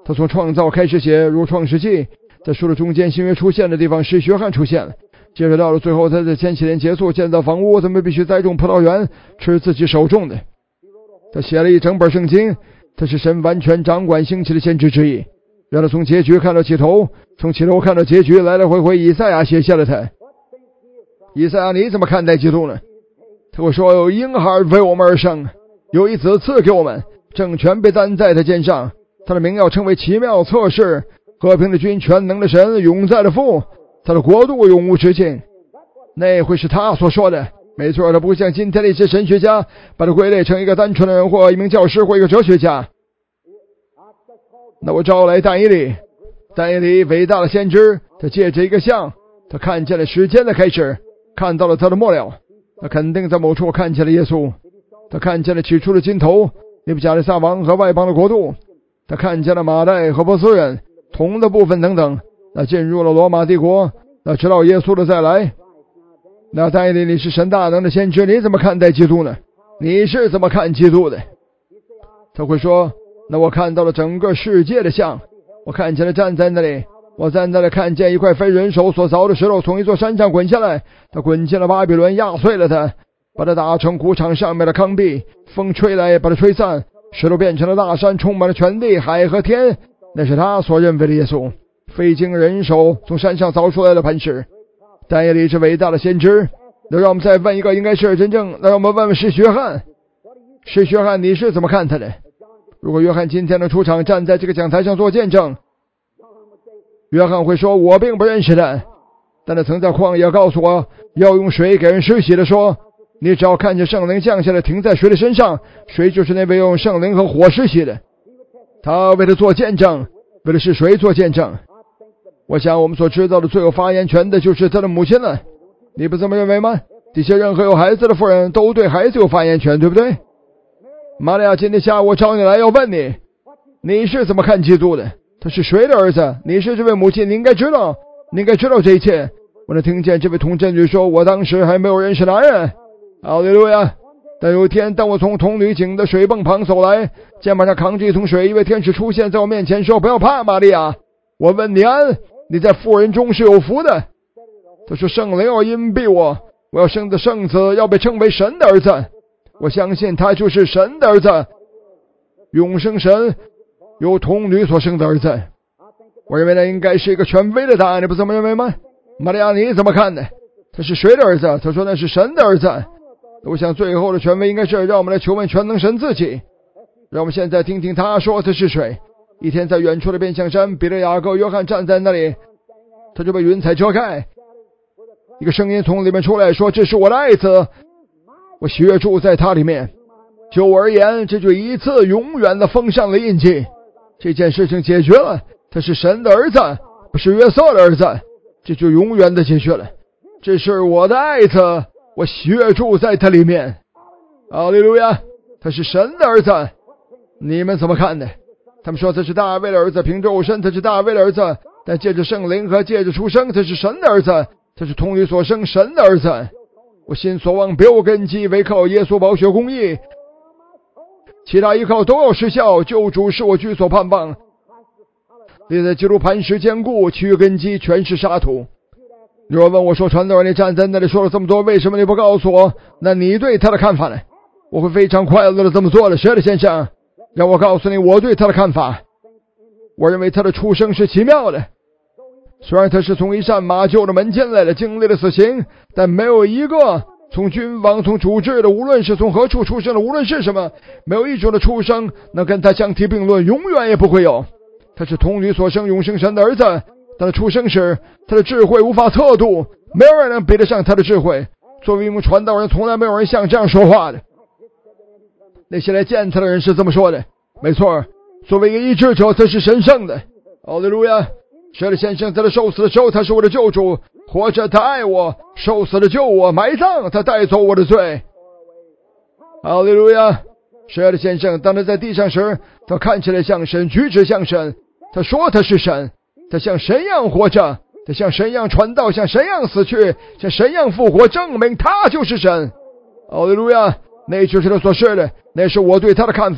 他从创造开始写，如创世纪，在书的中间新约出现的地方是约翰出现了，接着到了最后，他在千禧年结束建造房屋，他们必须栽种葡萄园，吃自己手种的。他写了一整本圣经，他是神完全掌管兴起的先知之一，让他从结局看到起头，从起头看到结局，来来回回。以赛亚写下了他。以赛亚，你怎么看待基督呢？他会说，有婴孩为我们而生，有一子赐给我们，政权被担在他肩上，他的名要称为奇妙测试，和平的君，全能的神，永在的父，他的国度永无止境。那会是他所说的。没错，他不像今天的一些神学家把他归类成一个单纯的人，或一名教师，或一个哲学家。那我招来但以理，但以理伟大的先知，他借着一个像，他看见了时间的开始，看到了他的末了。他肯定在某处看见了耶稣，他看见了起初的尽头，尼布甲尼撒王和外邦的国度，他看见了马代和波斯人铜的部分等等。那进入了罗马帝国，那直到耶稣的再来。那但以理，你是神大能的先知，你怎么看待基督呢？你是怎么看基督的？他会说，那我看到了整个世界的像，我看见了站在那里，我在那里看见一块非人手所凿的石头从一座山上滚下来，他滚进了巴比伦，压碎了它，把它打成谷场上面的糠秕，风吹来把它吹散，石头变成了大山，充满了全地海和天。那是他所认为的耶稣，非经人手从山上凿出来的磐石。但以理是伟大的先知。那让我们再问一个，应该是真正，那让我们问问是约翰。是约翰，你是怎么看他的？如果约翰今天能出场，站在这个讲台上做见证，约翰会说，我并不认识他，但他曾在旷野告诉我要用水给人施洗的，说你只要看见圣灵降下来停在谁的身上，谁就是那位用圣灵和火施洗的。他为了做见证，为了是谁做见证？我想我们所知道的最有发言权的就是他的母亲了，你不这么认为吗？这些任何有孩子的妇人都对孩子有发言权，对不对？玛利亚，今天下午我找你来要问你，你是怎么看基督的？他是谁的儿子？你是这位母亲，你应该知道，你应该知道这一切。我能听见这位童贞女说，我当时还没有认识男人。哈利路亚！但有一天，当我从童女井的水泵旁走来，肩膀上扛着一桶水，一位天使出现在我面前说，不要怕，玛利亚，我问你安，你在妇人中是有福的。他说，圣灵要荫庇我，我要生的圣子要被称为神的儿子。我相信他就是神的儿子，永生神由童女所生的儿子。我认为那应该是一个权威的答案，你不这么认为吗？玛利亚，你怎么看呢？他是谁的儿子？他说那是神的儿子。我想最后的权威应该是让我们来求问全能神自己。让我们现在听听他说他是谁。一天在远处的变相山，彼得、雅各、约翰站在那里，他就被云彩遮盖，一个声音从里面出来说，这是我的爱子，我喜悦住在他里面。就我而言，这就一次永远的封上了印记。这件事情解决了，他是神的儿子，不是约瑟的儿子，这就永远的解决了。这是我的爱子，我喜悦住在他里面。哈利路亚！他是神的儿子，你们怎么看呢？他们说他是大卫的儿子，凭着肉身他是大卫的儿子，但借着圣灵和借着出生他是神的儿子，他是童女所生神的儿子。我心所望别无根基，唯靠耶稣宝血公义，其他依靠都要失效。救主是我居所盼望，立在基督磐石坚固，其余根基全是沙土。你若问我说，传道人，你站在那里说了这么多，为什么你不告诉我那你对他的看法呢？我会非常快乐的这么做的。是的，先生，让我告诉你我对他的看法。我认为他的出生是奇妙的，虽然他是从一扇马厩的门进来的，经历了死刑，但没有一个从君王从主治的，无论是从何处出生的，无论是什么，没有一种的出生能跟他相提并论，永远也不会有。他是童女所生永生神的儿子，他的出生时他的智慧无法测度，没有人能比得上他的智慧。作为一名传道人，从来没有人像这样说话的。那些来见他的人是这么说的，没错，作为一个医治者，他是神圣的。哈利路亚！是的，先生，在他受死的时候，他是我的救主，活着他爱我，受死的救我，埋葬他带走我的罪。哈利路亚！是的，先生，当他在地上时，他看起来像神，举止像神，他说他是神，他像神一样活着，他像神一样传道，像神一样死去，像神一样复活，证明他就是神。哈利路亚！那就是他所是的，那是我对他的看法。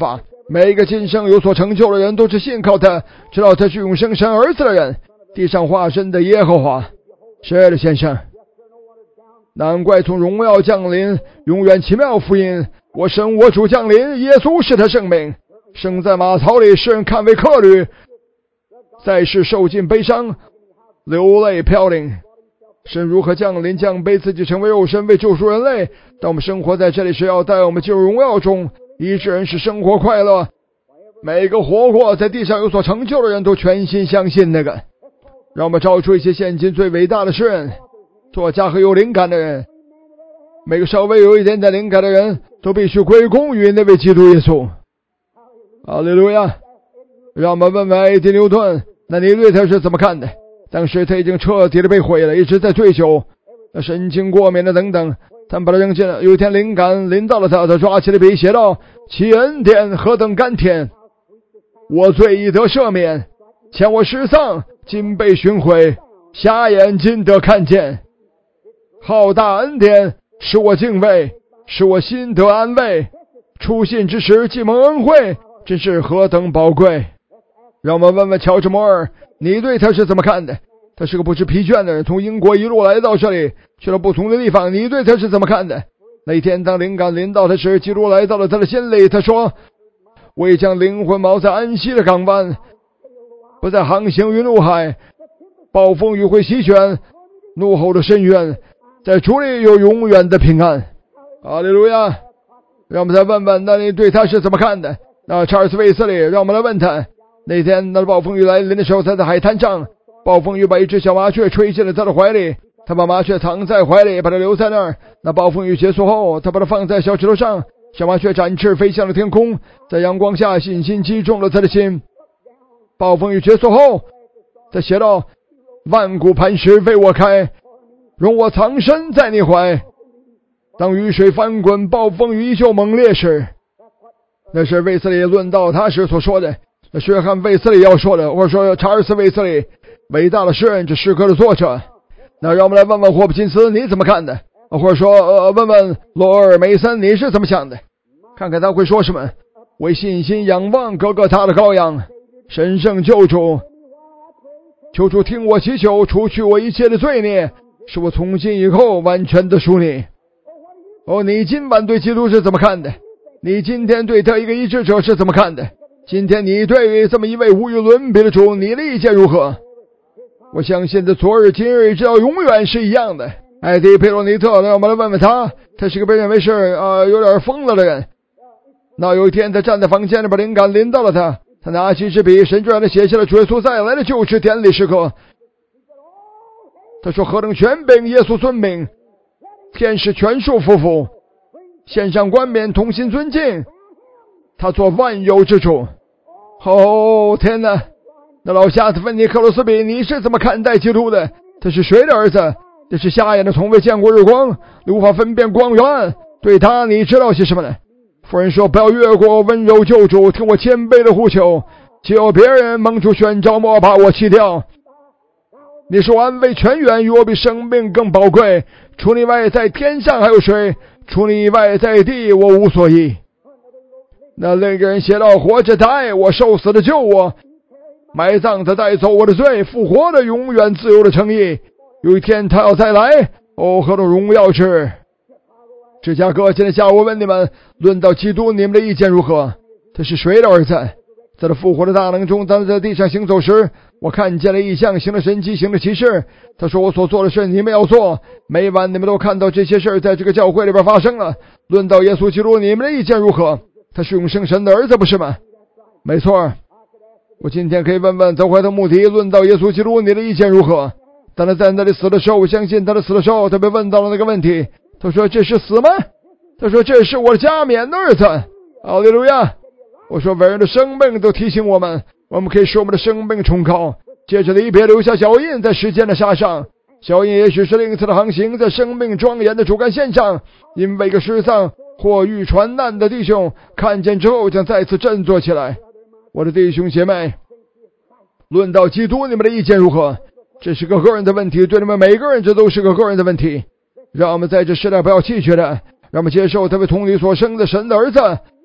每一个今生有所成就的人，都是信靠他，知道他是永生神儿子的人，地上化身的耶和华。是的，先生。难怪从荣耀降临，永远奇妙福音，我神我主降临，耶稣是他生命，生在马槽里，世人看为客旅，在世受尽悲伤，流泪飘零。神如何降临降卑自己，成为肉身，为救赎人类？当我们生活在这里时，要带我们进入荣耀中，医治人使生活快乐。每个活过在地上有所成就的人都全心相信那个。让我们招出一些现今最伟大的诗人、作家和有灵感的人。每个稍微有一点点灵感的人都必须归功于那位基督耶稣。哈利路亚！让我们问问艾迪牛顿，那你对他是怎么看的？当时他已经彻底的被毁了，一直在醉酒，神经过敏的等等，他们把他扔进了。有一天灵感临到了他，他抓起了笔写道：其恩典何等甘甜，我罪已得赦免，前我失丧，今被寻回，瞎眼今得看见。浩大恩典使我敬畏，使我心得安慰，初信之时既蒙恩惠，真是何等宝贵。让我们问问乔治摩尔，你对他是怎么看的？他是个不知疲倦的人，从英国一路来到这里，去了不同的地方，你对他是怎么看的？那一天当灵感临到他时，基督来到了他的心里，他说：我已将灵魂锚在安息的港湾，不再航行于怒海，暴风雨会席卷，怒吼的深渊，在主里有永远的平安。哈利路亚！让我们再问问，那你对他是怎么看的？那查尔斯·卫斯理，让我们来问他。那天那暴风雨来临的时候，他在海滩上，暴风雨把一只小麻雀吹进了他的怀里，他把麻雀藏在怀里，把它留在那儿。那暴风雨结束后，他把它放在小石头上，小麻雀展翅飞向了天空，在阳光下信心击中了他的心。暴风雨结束后，他写道：万古磐石为我开，容我藏身在你怀。当雨水翻滚，暴风雨依旧猛烈时，那是卫斯理论到他时所说的，那是约翰·卫斯理要说的，或者说查尔斯·卫斯理，伟大的诗人，这诗歌的作者。那让我们来问问霍普金斯，你怎么看的？或者说呃，问问罗尔·梅森，你是怎么想的？看看他会说什么。为信心仰望哥哥他的羔羊，神圣救主，求主听我祈求，除去我一切的罪孽，使我从今以后完全的属你。哦，你今晚对基督是怎么看的？你今天对他一个医治者是怎么看的？今天你对于这么一位无与伦比的主，你的意见如何？我相信的昨日今日直到永远是一样的。艾迪·佩罗尼特，让我们来问问他，他是个被认为是呃有点疯了的人。那有一天他站在房间里，把灵感临到了他，他拿起一支笔，神就让他写下了主耶稣再来的救世典礼时刻。他说：何等权柄，耶稣尊名，天使全数匍匐，献上冠冕，同心尊敬，他做万有之主。哦，天哪！那老瞎子芬尼克罗斯比，你是怎么看待基督的？他是谁的儿子？这是瞎眼的，从未见过日光，无法分辨光与暗。对他，你知道些什么呢？夫人说：不要越过温柔救主，听我谦卑的呼求，岂有别人蒙主选召，莫把我弃掉。你是我安慰全源，与我比生命更宝贵。除你外，在天上还有谁？除你以外，在地我无所依。那另一个人写道：活着的爱我，受死的救我，埋葬的带走我的罪，复活的永远自由的诚意。有一天他要再来，哦，何等荣耀之！芝加哥，今天下午我问你们，论到基督，你们的意见如何？他是谁的儿子？在他复活的大能中，当他在地上行走时，我看见了异象，行了神迹，行了奇事。他说我所做的事你们要做。每晚你们都看到这些事在这个教会里边发生了。论到耶稣基督，你们的意见如何？他是永生神的儿子，不是吗？没错。我今天可以问问走回的目的，论到耶稣基督，你的意见如何？当他在那里死的时候，我相信他的死的时候，他被问到了那个问题。他说这是死吗？他说这是我的加冕的儿子。哈利路亚！我说伟人的生命都提醒我们，我们可以使我们的生命重考，接着离别留下脚印在时间的沙上。脚印也许是另一次的航行，在生命庄严的主干线上，因为一个失丧或遇船难的弟兄看见之后将再次振作起来。我的弟兄姐妹，论到基督，你们的意见如何？这是个个人的问题，对你们每个人这都是个个人的问题。让我们在这时代不要弃绝的，让我们接受他为童女所生的神的儿子，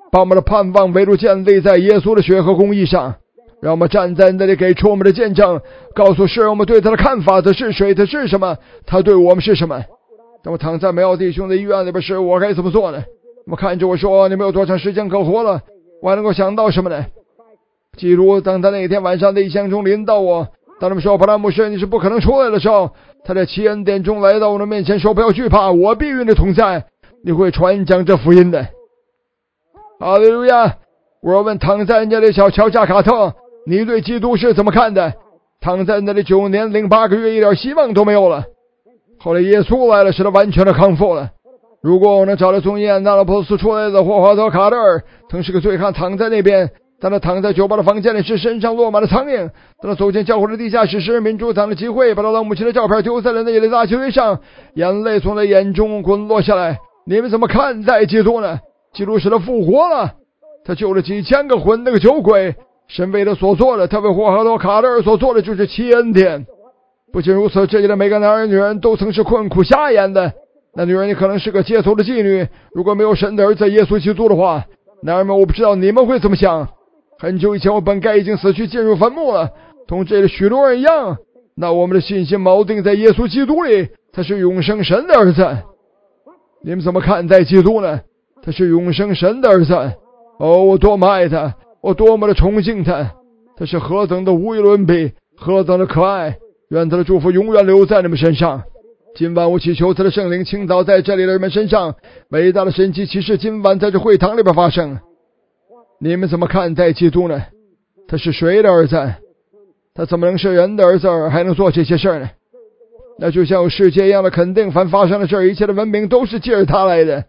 把我们的盼望唯独建立在耶稣的血和公义上，让我们站在那里给出我们的见证，告诉世人我们对他的看法，他是谁，他是什么，他对我们是什么。当我躺在梅奥弟兄的医院里边时，我该怎么做呢？我们看着我说，你没有多长时间可活了，我还能够想到什么呢？记住，当他那天晚上的异象中临到我，当他们说巴拉牧师你是不可能出来的时候，他在七恩典中来到我的面前说，不要惧怕，我必与你同在，你会传讲这福音的。哈利路亚！我问躺在那里小乔加卡特，你对基督是怎么看的？躺在那里九年零八个月，一点希望都没有了。后来耶稣来了，使他完全的康复了。如果我能找到从印第安纳波斯出来的霍华德卡特尔，曾是个醉汉，躺在那边，当他躺在酒吧的房间里时，身上落满了苍蝇。当他走进教会的地下室时，民主党的集会把他老母亲的照片丢在了那里垃圾堆上，眼泪从他眼中滚落下来。你们怎么看待基督呢？基督使他复活了，他救了几千个混那个酒鬼。神为他所做的，他为霍华德卡特尔所做的就是七恩典。不仅如此，这里的每个男人女人都曾是困苦瞎眼的。那女人你可能是个街头的妓女，如果没有神的儿子耶稣基督的话，男人们，我不知道你们会怎么想。很久以前我本该已经死去进入坟墓了，同这里许多人一样。那我们的信心锚定在耶稣基督里，他是永生神的儿子。你们怎么看待基督呢？他是永生神的儿子。哦，我多么爱他，我多么的崇敬他，他是何等的无与伦比，何等的可爱。愿他的祝福永远留在你们身上。今晚我祈求他的圣灵倾倒在这里的人们身上，伟大的神迹奇事今晚在这会堂里边发生。你们怎么看待基督呢？他是谁的儿子？他怎么能是人的儿子，还能做这些事呢？那就像有世界一样的肯定，凡发生的事，一切的文明都是借着他来的。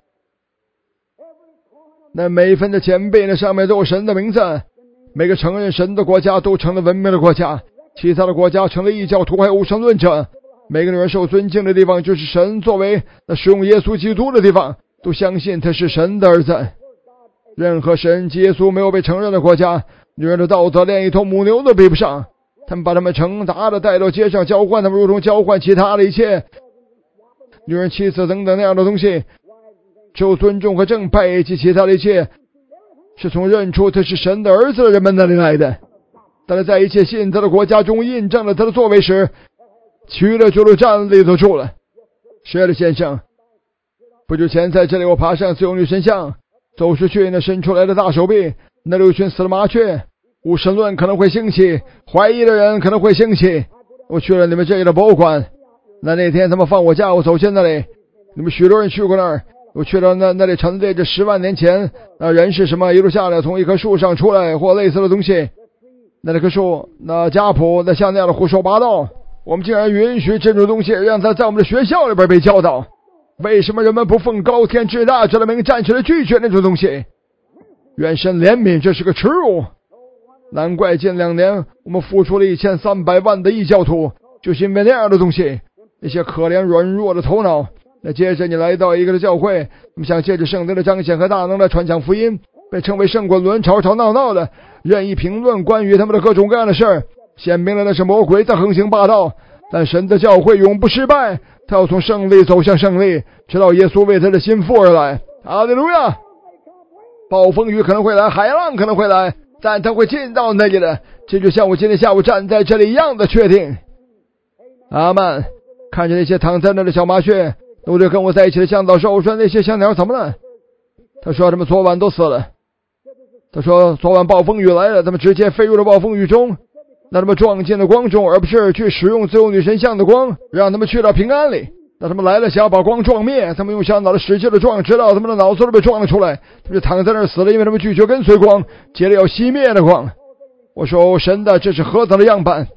那每一份的钱币，那上面都有神的名字。每个承认神的国家都成了文明的国家，其他的国家成了异教徒还有无神论者。每个女人受尊敬的地方，就是神作为那使用耶稣基督的地方，都相信他是神的儿子。任何神及耶稣没有被承认的国家，女人的道德连一头母牛都比不上。他们把他们成达的带到街上，交换他们如同交换其他的一切女人、妻子等等那样的东西。只有尊重和正派以及其他的一切，是从认出他是神的儿子的人们那里来的。但是在一切信他的国家中印证了他的作为时，其余的就都站立得住了。是的，先生。不久前在这里，我爬上自由女神像，走出去，那伸出来的大手臂，那里有群死了麻雀。无神论可能会兴起，怀疑的人可能会兴起。我去了你们这里的博物馆，那那天他们放我假，我走进那里，你们许多人去过那儿。我去到那那里陈列着十万年前那人是什么一路下来从一棵树上出来或类似的东西。那那棵树，那家谱，那像那样的胡说八道。我们竟然允许这种东西让它在我们的学校里边被教导。为什么人们不奉高天至大者的名站起来拒绝那种东西？愿神怜悯，这是个耻辱。难怪近两年我们付出了一千三百万的异教徒，就是因为那样的东西。那些可怜软弱的头脑。那接着你来到一个的教会，我们想借着圣灵的彰显和大能的传讲福音，被称为圣滚轮，吵吵闹闹的任意评论关于他们的各种各样的事，显明了那是魔鬼在横行霸道。但神的教会永不失败，他要从胜利走向胜利，直到耶稣为他的心腹而来。哈利路亚！暴风雨可能会来，海浪可能会来，但他会进到那里的。这就像我今天下午站在这里一样的确定。阿们。看着那些躺在那的小麻雀，都得跟我在一起的向导说，我说那些小鸟怎么了？他说他们昨晚都死了。他说昨晚暴风雨来了，他们直接飞入了暴风雨中，让他们撞进了光中，而不是去使用自由女神像的光，让他们去到平安里。那他们来了想要把光撞灭，他们用小脑的使劲的撞，直到他们的脑子都被撞了出来，他们就躺在那儿死了，因为他们拒绝跟随光，接着要熄灭的光。我说、哦、神的，这是何等的样板！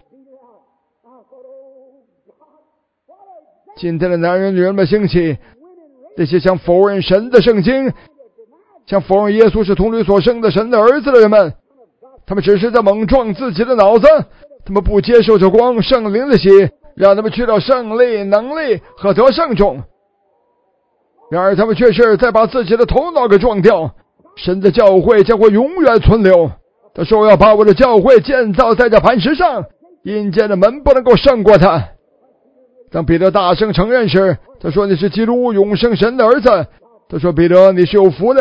今天的男人女人们兴起，这些想否认神的圣经，想否认耶稣是童女所生的神的儿子的人们，他们只是在猛撞自己的脑子，他们不接受这光圣灵的喜，让他们去到胜利、能力和得胜中。然而他们却是在把自己的头脑给撞掉。神的教会将会永远存留。他说我要把我的教会建造在这磐石上，阴间的门不能够胜过他。当彼得大声承认时，他说你是基督永生神的儿子。他说彼得，你是有福的，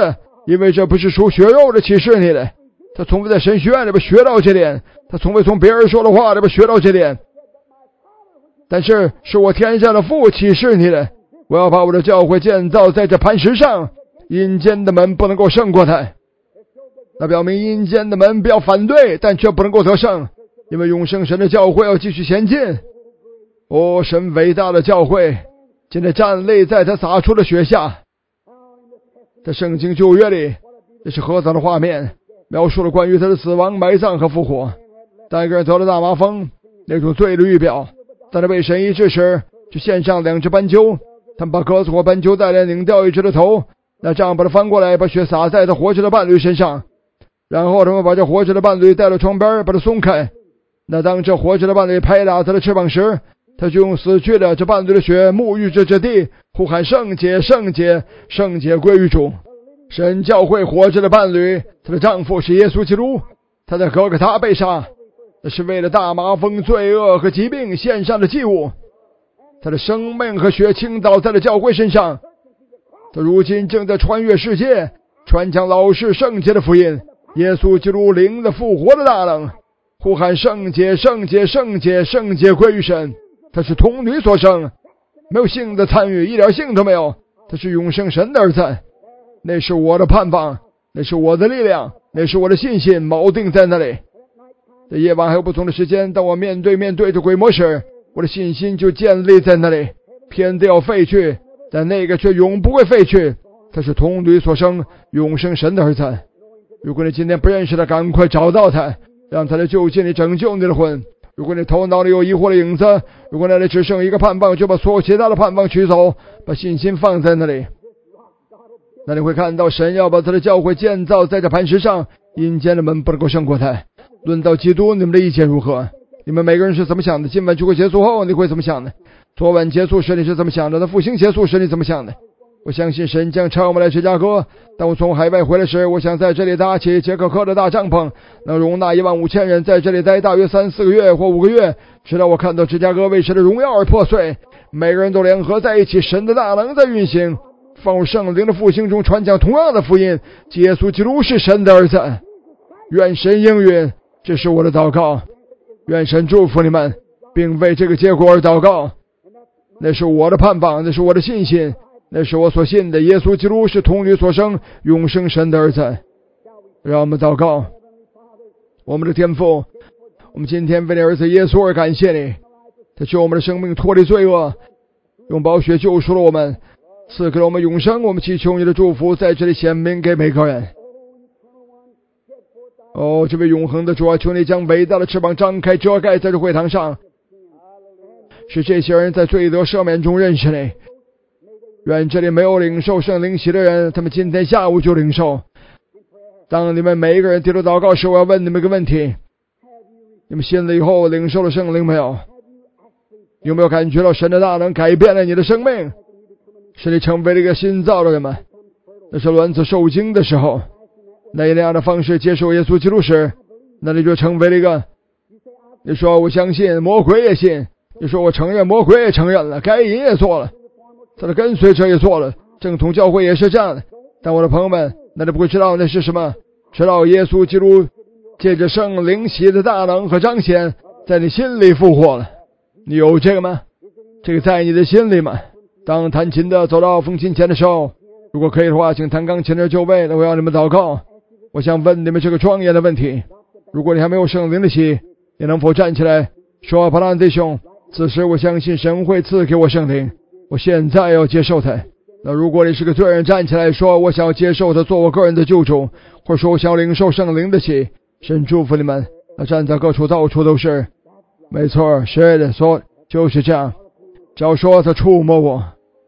因为这不是属血肉的启示你的。他从未在神学院里边学到这点，他从未从别人说的话里边学到这点。但是是我天上的父启示你的，我要把我的教会建造在这磐石上，阴间的门不能够胜过它。那表明阴间的门不要反对，但却不能够得胜，因为永生神的教会要继续前进。哦，神伟大的教会今天站立在他洒出的血下。在圣经旧约里，这是何等的画面，描述了关于他的死亡、埋葬和复活。当一个人得了大麻风，那种罪的预表，当他被神医治时，就献上两只斑鸠，他们把鸽子或斑鸠带来，拧掉一只的头，那这样把它翻过来，把血洒在他活着的伴侣身上，然后他们把这活着的伴侣带到床边，把它松开。那当这活着的伴侣拍打他的翅膀时，他就用死去的这伴侣的血沐浴着这地，呼喊圣洁圣洁圣洁归于主。神教会活着的伴侣，他的丈夫是耶稣基督，他在哥哥他被杀，那是为了大麻风、罪恶和疾病献上的祭物。他的生命和血倾倒在了教会身上，他如今正在穿越世界，传讲老式圣洁的福音，耶稣基督灵的复活的大能，呼喊圣洁圣洁圣洁圣洁归于神。他是童女所生，没有性的参与，一点性都没有。他是永生神的儿子，那是我的盼望，那是我的力量，那是我的信心，锚定在那里。在夜晚还有不同的时间，当我面对面对着鬼魔时，我的信心就建立在那里。偏要废去，但那个却永不会废去。他是童女所生，永生神的儿子。如果你今天不认识他，赶快找到他，让他来救济你，拯救你的魂。如果你头脑里有疑惑的影子，如果那里只剩一个盼望，就把所有其他的盼望取走，把信心放在那里。那你会看到神要把他的教会建造在这磐石上，阴间的门不能够胜过他。论到基督，你们的意见如何？你们每个人是怎么想的？今晚聚会结束后你会怎么想的？昨晚结束时你是怎么想的？那复兴结束时你怎么想的？我相信神将召我们来芝加哥。当我从海外回来时，我想在这里搭起杰克科的大帐篷，能容纳一万五千人在这里待大约三四个月或五个月，直到我看到芝加哥为神的荣耀而破碎。每个人都联合在一起，神的大能在运行，放入圣灵的复兴中，传讲同样的福音。耶稣基督是神的儿子。愿神应允，这是我的祷告。愿神祝福你们，并为这个结果而祷告。那是我的盼望，那是我的信心，那是我所信的。耶稣基督是童女所生，永生神的儿子。让我们祷告。我们的天父，我们今天为你儿子耶稣而感谢你，他救我们的生命脱离罪恶，用宝血救赎了我们，赐给了我们永生。我们祈求你的祝福在这里显明给每个人。哦，这位永恒的主啊，求你将伟大的翅膀张开，遮盖在这会堂上，使这些人在罪得赦免中认识你。愿这里没有领受圣灵洗的人，他们今天下午就领受。当你们每一个人提出祷告时，我要问你们一个问题：你们信了以后领受了圣灵没有？有没有感觉到神的大能改变了你的生命，使你成为了一个新造的人们？那是卵子受精的时候，那那样的方式接受耶稣基督时，那你就成为了一个。你说我相信，魔鬼也信；你说我承认，魔鬼也承认了，该隐也做了，他的跟随者也做了，正统教会也是这样的。但我的朋友们，那你不会知道那是什么？知道耶稣基督借着圣灵洗的大能和彰显，在你心里复活了。你有这个吗？这个在你的心里吗？当弹琴的走到风琴前的时候，如果可以的话，请弹钢琴的就位。那我要你们祷告。我想问你们这个庄严的问题：如果你还没有圣灵的洗，你能否站起来说：巴兰弟兄，此时我相信神会赐给我圣灵，我现在要接受它。那如果你是个罪人，站起来说：我想要接受他做我个人的救主，或者说我想要领受圣灵的洗。神祝福你们。那站在各处到处都是，没错，是的，说就是这样。只要说他触摸我。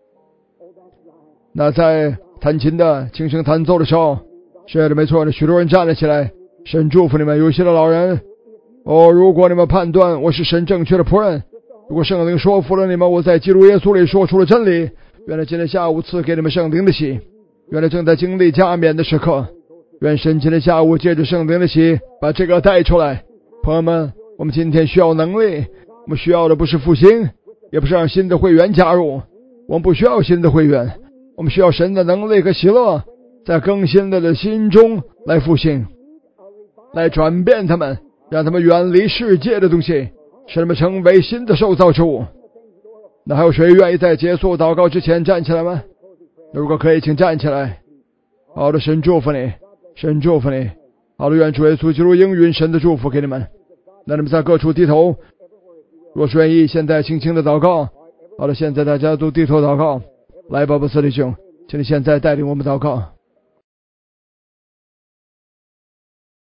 那在弹琴的轻声弹奏的时候，是的，没错的，许多人站了起来。神祝福你们。有些的老人，哦，如果你们判断我是神正确的仆人，如果圣灵说服了你们，我在基督耶稣里说出了真理，原来今天下午赐给你们圣灵的洗，原来正在经历加冕的时刻，愿神今天下午借着圣灵的洗把这个带出来。朋友们，我们今天需要能力，我们需要的不是复兴，也不是让新的会员加入，我们不需要新的会员，我们需要神的能力和喜乐， 在更新了的心中来复兴，来转变他们，让他们远离世界的东西，使他们成为新的受造之物。那还有谁愿意在结束祷告之前站起来吗？如果可以，请站起来。好的，神祝福你，神祝福你。好的，愿主耶稣基督应允神的祝福给你们。那你们在各处低头，若是愿意，现在轻轻的祷告。好的，现在大家都低头祷告。来，巴布斯弟兄，请你现在带领我们祷告。